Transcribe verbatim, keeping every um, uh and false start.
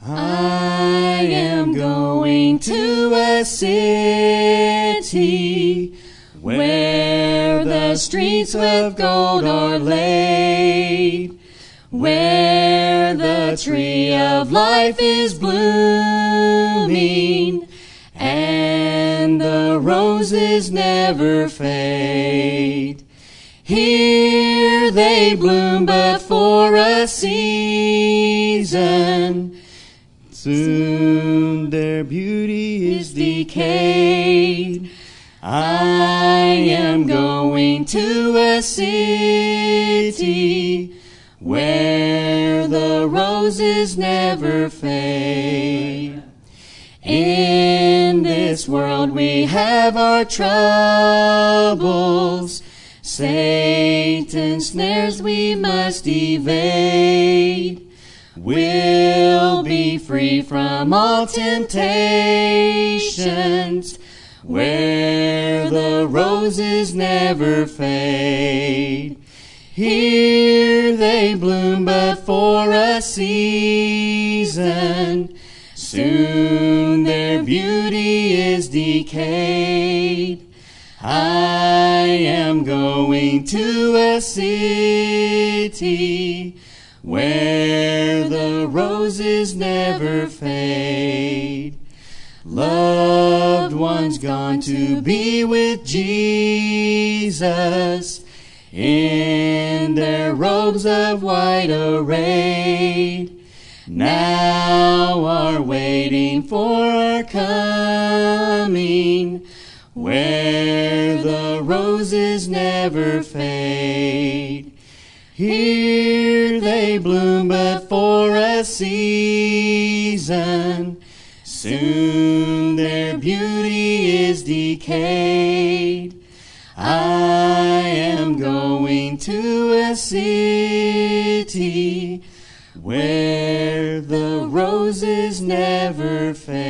I am going to a city where the streets of gold are laid, where the tree of life is blooming, and the roses never fade. Here they bloom but for a season, soon their beauty is decayed. I am going to a city where the roses never fade. In this world we have our troubles, Satan's snares we must evade. We'll be free from all temptations where the roses never fade. Here they bloom but for a season, soon their beauty is decayed. I am going to a city where the roses never fade. Loved ones gone to be with Jesus, in their robes of white arrayed, now are waiting for our coming, where the roses never fade. Here they bloom but for a season, soon their beauty is decayed. I am going to a city where the roses never fade.